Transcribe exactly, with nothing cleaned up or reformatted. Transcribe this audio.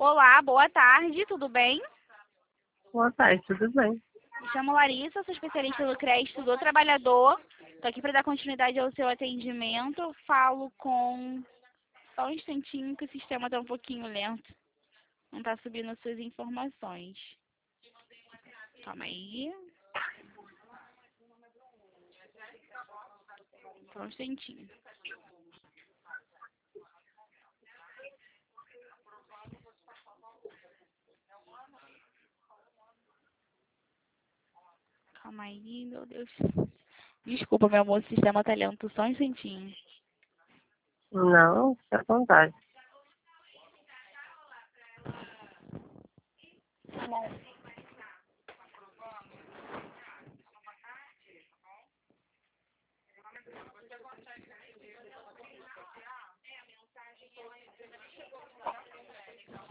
Olá, boa tarde, tudo bem? Boa tarde, tudo bem? Me chamo Larissa, sou especialista do crédito do trabalhador. Estou aqui para dar continuidade ao seu atendimento. Falo com... Só um instantinho que o sistema está um pouquinho lento. Não está subindo as suas informações. Calma aí. Só um instantinho. Calma aí, meu Deus. Desculpa, meu amor, o sistema está lento. Só um instantinho. Não, fica à vontade.